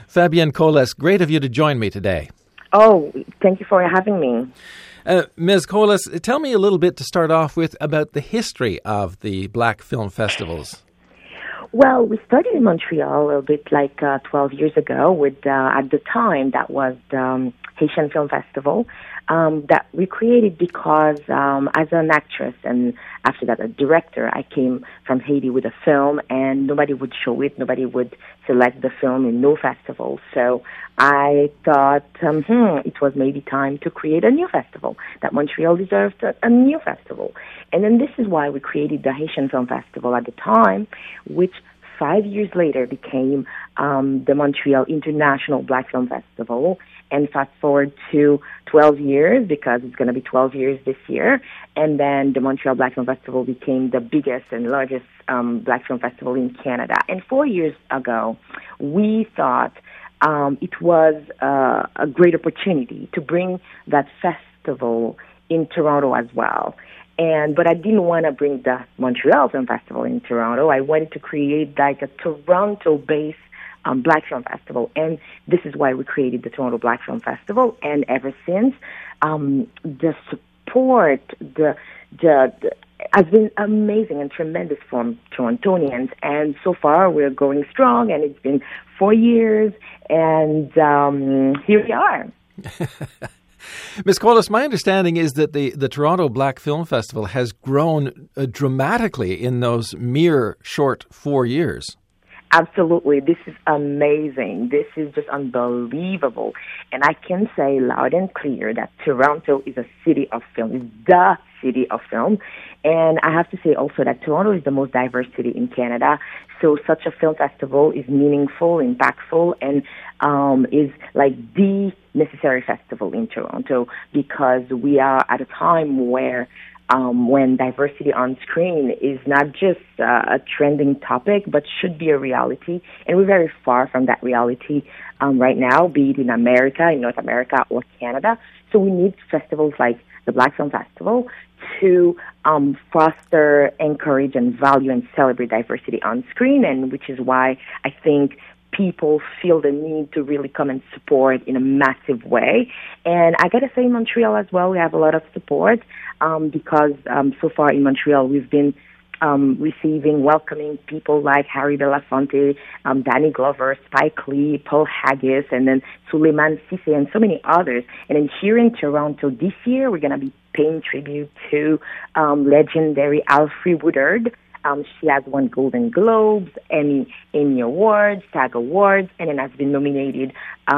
Fabienne Coles, great of you to join me today. Oh, thank you for having me. Ms. Coles, tell me a little bit to start off with about the history of the Black Film Festivals. Well, we started in Montreal a little bit like 12 years ago with, at the time, that was the Haitian Film Festival that we created because as an actress and after that a director, I came from Haiti with a film and nobody would show it, nobody would select the film in no festival. So I thought it was maybe time to create a new festival, that Montreal deserved a new festival. And then this is why we created the Haitian Film Festival at the time, which 5 years later became the Montreal International Black Film Festival. And fast forward to 12 years, because it's going to be 12 years this year. And then the Montreal Black Film Festival became the biggest and largest Black Film Festival in Canada. And 4 years ago, we thought it was a great opportunity to bring that festival in Toronto as well. But I didn't want to bring the Montreal Film Festival in Toronto. I wanted to create like a Toronto-based Black Film Festival, and this is why we created the Toronto Black Film Festival. And ever since, the support, has been amazing and tremendous from Torontonians. And so far, we're going strong, and it's been 4 years, and here we are. Ms. Coles, my understanding is that the Toronto Black Film Festival has grown dramatically in those mere short 4 years. Absolutely. This is amazing. This is just unbelievable. And I can say loud and clear that Toronto is a city of film. It's the city of film. And I have to say also that Toronto is the most diverse city in Canada. So such a film festival is meaningful, impactful, and is like the necessary festival in Toronto, because we are at a time where when diversity on screen is not just a trending topic, but should be a reality. And we're very far from that reality right now, be it in America, in North America, or Canada. So we need festivals like the Black Film Festival to foster, encourage, and value and celebrate diversity on screen, and which is why I think people feel the need to really come and support in a massive way. And I got to say, in Montreal as well, we have a lot of support because so far in Montreal, we've been welcoming people like Harry Belafonte, Danny Glover, Spike Lee, Paul Haggis, and then Suleiman Cissé, and so many others. And then here in Toronto this year, we're going to be paying tribute to legendary Alfre Woodard. She has won Golden Globes, Emmy Awards, SAG Awards, and then has been nominated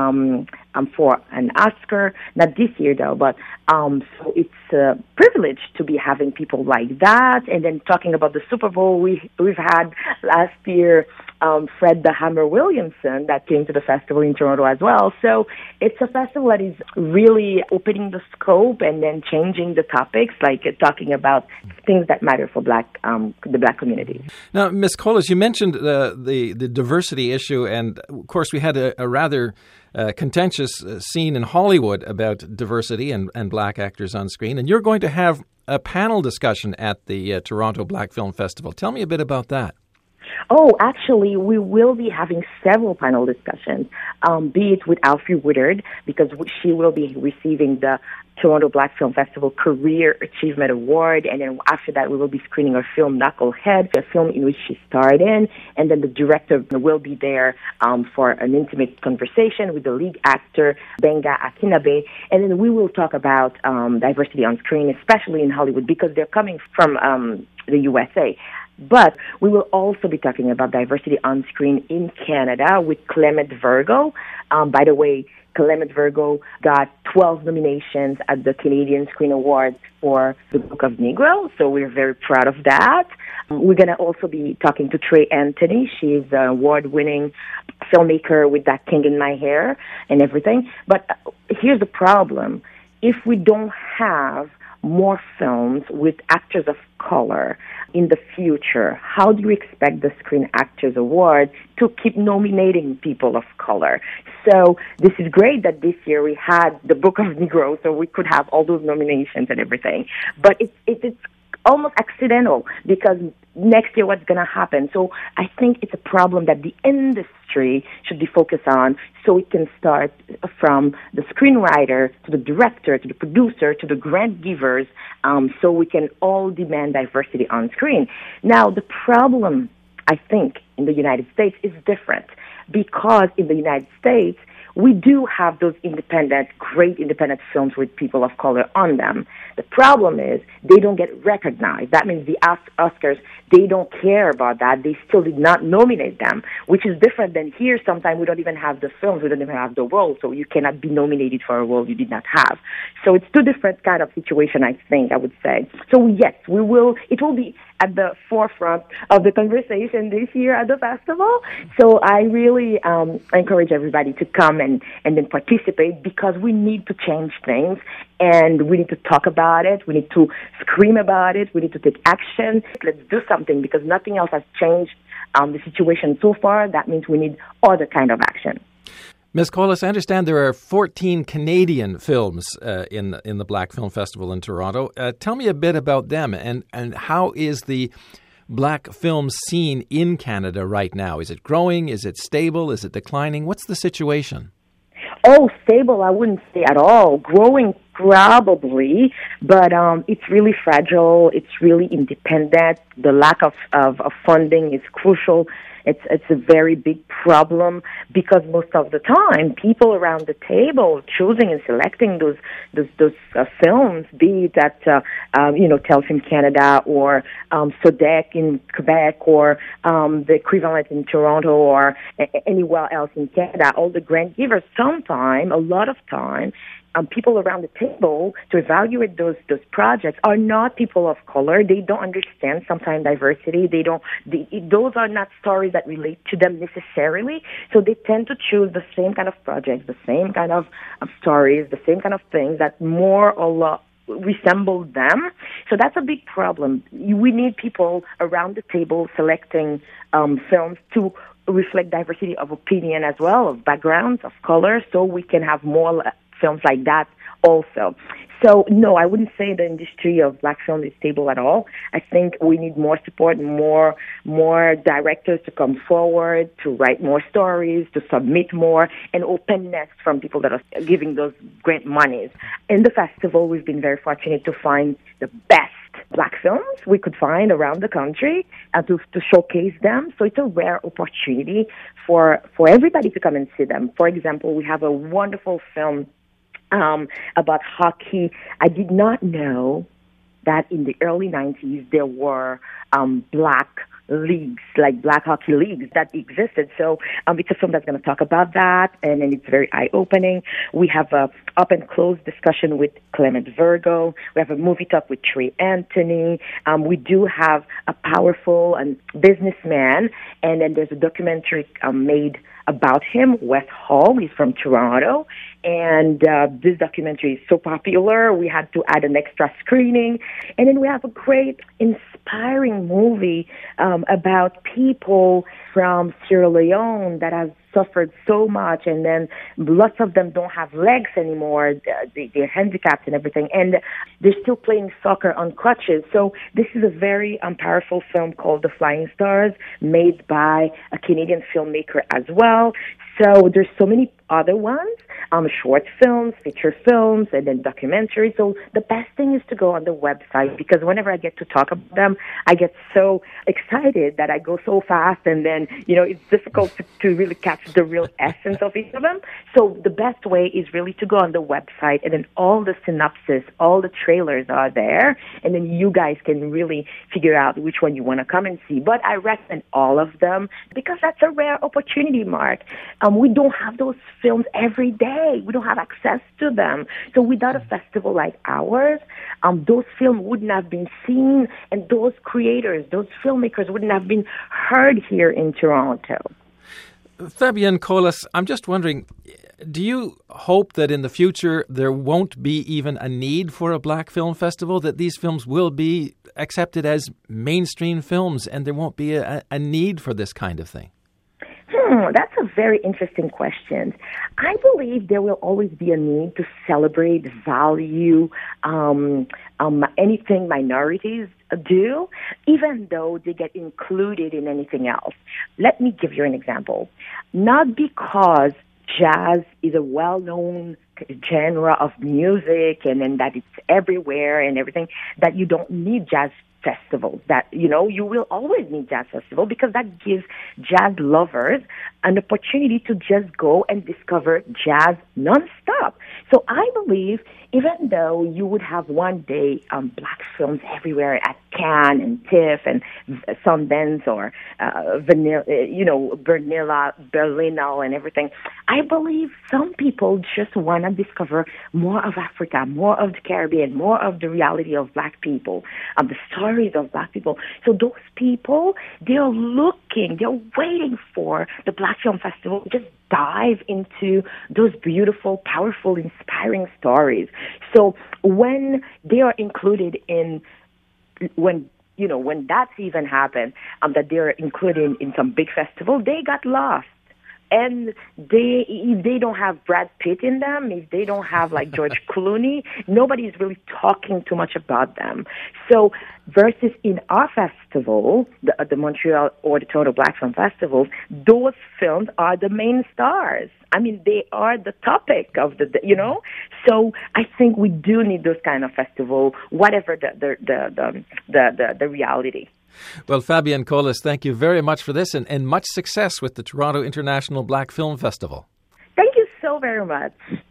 for an Oscar. Not this year, though, but so it's a privilege to be having people like that. And then talking about the Super Bowl, we've had last year Fred the Hammer Williamson that came to the festival in Toronto as well. So it's a festival that is really opening the scope and then changing the topics, like talking about things that matter for the Black community. Now, Ms. Coles, you mentioned the diversity issue, and of course we had a rather contentious scene in Hollywood about diversity and Black actors on screen, and you're going to have a panel discussion at the Toronto Black Film Festival. Tell me a bit about that. Oh, actually, we will be having several panel discussions, be it with Alfre Woodard, because she will be receiving the Toronto Black Film Festival Career Achievement Award, and then after that we will be screening her film Knucklehead, a film in which she starred in, and then the director will be there for an intimate conversation with the lead actor Benga Akinabe, and then we will talk about diversity on screen, especially in Hollywood, because they're coming from the USA. But we will also be talking about diversity on screen in Canada with Clement Virgo. By the way, Clement Virgo got 12 nominations at the Canadian Screen Awards for The Book of Negro, so we're very proud of that. We're going to also be talking to Trey Anthony. She's an award-winning filmmaker with That King in My Hair and everything. But here's the problem. If we don't have more films with actors of color in the future, how do you expect the Screen Actors Award to keep nominating people of color? So this is great that this year we had the Book of Negro, so we could have all those nominations and everything. But it's almost accidental, because next year what's going to happen? So I think it's a problem that the industry should be focused on, so it can start from the screenwriter to the director to the producer to the grant givers, so we can all demand diversity on screen. Now, the problem, I think, in the United States is different, because in the United States, we do have those great independent films with people of color on them. The problem is they don't get recognized. That means the Oscars, they don't care about that. They still did not nominate them, which is different than here. Sometimes we don't even have the films. We don't even have the role, so you cannot be nominated for a role you did not have. So it's two different kind of situation, I think, I would say. So yes, it will be at the forefront of the conversation this year at the festival. So I really encourage everybody to come and then participate, because we need to change things, and we need to talk about it. We need to scream about it. We need to take action. Let's do something, because nothing else has changed the situation so far. That means we need other kind of action. Ms. Colas, I understand there are 14 Canadian films in the Black Film Festival in Toronto. Tell me a bit about them, and how is the Black film scene in Canada right now? Is it growing? Is it stable? Is it declining? What's the situation? Oh, stable, I wouldn't say at all. Growing, probably, but it's really fragile. It's really independent. The lack of funding is crucial. It's a very big problem, because most of the time, people around the table choosing and selecting those films, be it at Telefilm Canada or SODEC in Quebec, or the equivalent in Toronto, or anywhere else in Canada, all the grant givers, a lot of time, people around the table to evaluate those projects are not people of color. They don't understand sometimes diversity. Those are not stories that relate to them necessarily. So they tend to choose the same kind of projects, the same kind of stories, the same kind of things that more or less resemble them. So that's a big problem. We need people around the table selecting films to reflect diversity of opinion as well, of backgrounds, of color, so we can have more films like that also. So, no, I wouldn't say the industry of Black film is stable at all. I think we need more support, more directors to come forward, to write more stories, to submit more, and openness from people that are giving those grant monies. In the festival, we've been very fortunate to find the best Black films we could find around the country and to showcase them. So it's a rare opportunity for everybody to come and see them. For example, we have a wonderful film about hockey. I did not know that in the early 90s there were black leagues, like black hockey leagues that existed. So it's a film that's going to talk about that, and then it's very eye-opening. We have a up and close discussion with Clement Virgo. We have a movie talk with Trey Anthony. We do have a powerful and businessman, and then there's a documentary made about him, Wes Hall. He's from Toronto, and this documentary is so popular, we had to add an extra screening. And then we have a great, inspiring movie about people from Sierra Leone that have suffered so much, and then lots of them don't have legs anymore. They're handicapped and everything, and they're still playing soccer on crutches. So this is a very powerful film called The Flying Stars, made by a Canadian filmmaker as well. So there's so many other ones, short films, feature films, and then documentaries. So the best thing is to go on the website, because whenever I get to talk about them, I get so excited that I go so fast, and then, it's difficult to really catch the real essence of each of them. So the best way is really to go on the website, and then all the synopsis, all the trailers are there, and then you guys can really figure out which one you want to come and see. But I recommend all of them, because that's a rare opportunity, Mark. We don't have those films every day. We don't have access to them. So without a festival like ours, those films wouldn't have been seen, and those creators, those filmmakers wouldn't have been heard here in Toronto. Fabienne Colas, I'm just wondering, do you hope that in the future there won't be even a need for a Black Film Festival, that these films will be accepted as mainstream films and there won't be a need for this kind of thing? That's a very interesting questions. I believe there will always be a need to celebrate, value anything minorities do, even though they get included in anything else. Let me give you an example. Not because jazz is a well-known genre of music and that it's everywhere and everything, that you don't need jazz festival. That, you will always need jazz festival because that gives jazz lovers an opportunity to just go and discover jazz nonstop. So I believe even though you would have one day black films everywhere at Cannes and TIFF and Sundance or Berlinale and everything, I believe some people just want to discover more of Africa, more of the Caribbean, more of the reality of black people, of the stories of black people. So those people, they're waiting for the Black Film Festival to just dive into those beautiful, powerful, inspiring stories. So when they are included when that's even happened, that they're included in some big festival, they got lost. And if they don't have Brad Pitt in them, if they don't have like George Clooney, nobody's really talking too much about them. So versus in our festival, the Montreal or the Toronto Black Film Festival, those films are the main stars. I mean, they are the topic of So I think we do need those kind of festival, whatever the reality. Well, Fabienne Collis, thank you very much for this and much success with the Toronto International Black Film Festival. Thank you so very much.